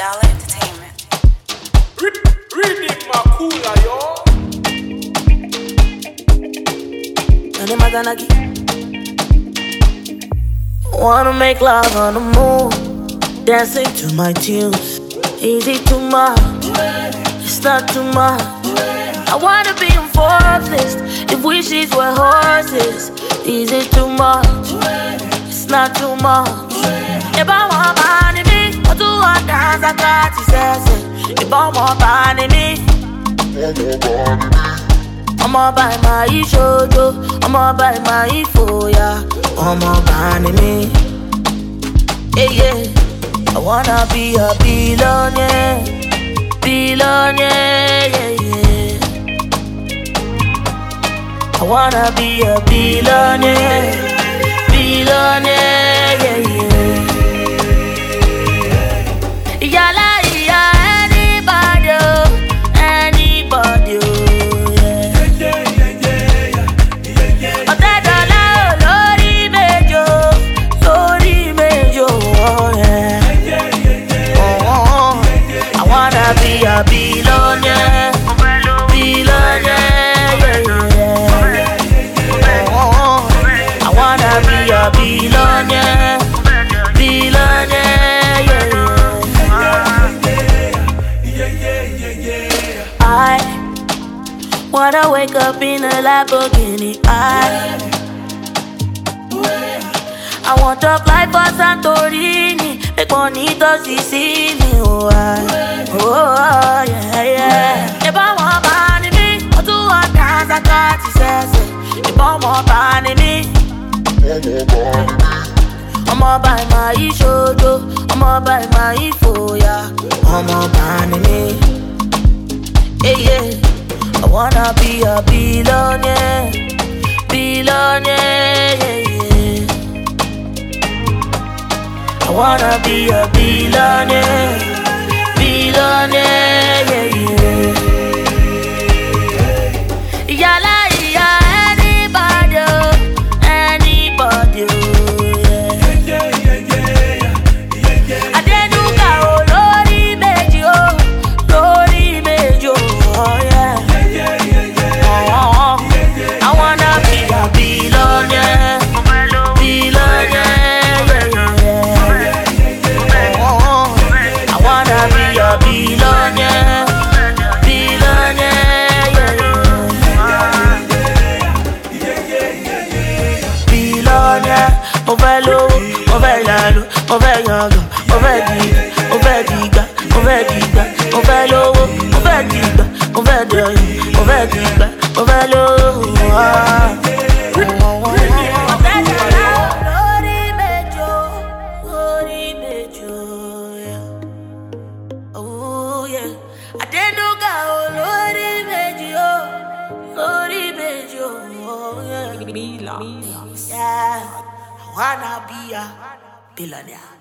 Dollar Entertainment. Reading my cooler, yo. Wanna make love on the moon, dancing to my tunes. Easy too much, it's not too much. I wanna be on Forbes list if wishes were horses. Easy too much, it's not too much. If I want money, me, I do want dance, I got to say. If I want money, me, I'ma buy my shojo, I'ma buy my foya, I'ma buy me. Yeah, yeah. I wanna be a billionaire, billionaire, yeah, yeah. I wanna be a billionaire, billionaire, yeah, yeah. Yala, yeah, anybody, anybody, yeah. Be a billionaire, billionaire, yeah, yeah. I wanna be a billionaire, billionaire, yeah. I wanna wake up in a Lamborghini. I want to fly for Santorini, make money to Sicily. Oh, yeah, yeah. If I want money, me, I do want dance, I got to say. If I want money, me, I'ma buy my shojo, I'ma buy my foya, I'ma buy me. Yeah, yeah. I wanna be a billionaire, billionaire, yeah, yeah. I wanna be a billionaire, billionaire, yeah, yeah. Yala, yeah, anybody, anybody, yeah. Adenuga, oh, Lori Meji, oh, yeah. I wanna be a billionaire, billionaire. Billionaire, billionaire, yeah. Billionaire, mo fẹ́ lówó, mo fẹ́ yàlú, mo fẹ́ yangàn, mo fẹ́ dìgbà, mo fẹ́ dìgbà, mo fẹ́ dìgbà, mo fẹ́ lówó, mo fẹ́ dìgbà, mo fẹ́ dọ̀yìn, mo fẹ́ dìgbà, mo fẹ́ lówó. Yeah, I wanna be a billionaire.